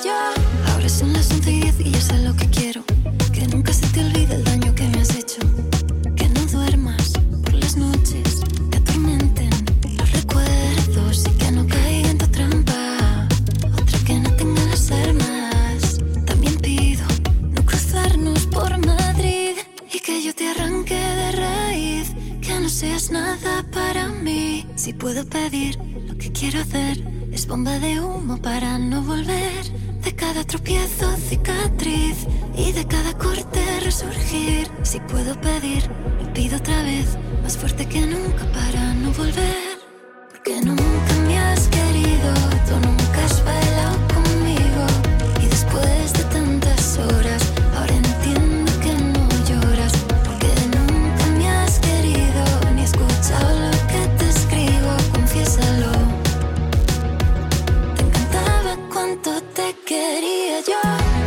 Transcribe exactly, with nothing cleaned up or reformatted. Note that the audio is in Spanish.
yo. Ahora son las once y diez y ya sé lo que quiero. Que nunca se te olvide el daño que me has hecho. Que no duermas por las noches, que atormenten los recuerdos y que no caiga en tu trampa. Otra que no tenga las armas. También pido no cruzarnos por Madrid y que yo te arranque de raíz. Que no seas nada para mí. Si puedo pedir, lo que quiero hacer es bomba de humo para no volver. De cada tropiezo, cicatriz. Y de cada corte, resurgir. Si puedo pedir, lo pido otra vez. Más fuerte que nunca para no volver. Porque nunca me has querido. Tú nunca has bailado conmigo. Y después de tantas horas, ahora entiendo que no lloras. Porque nunca me has querido. Ni escuchado lo que te escribo. Confiésalo. Te encantaba cuánto te quería yo.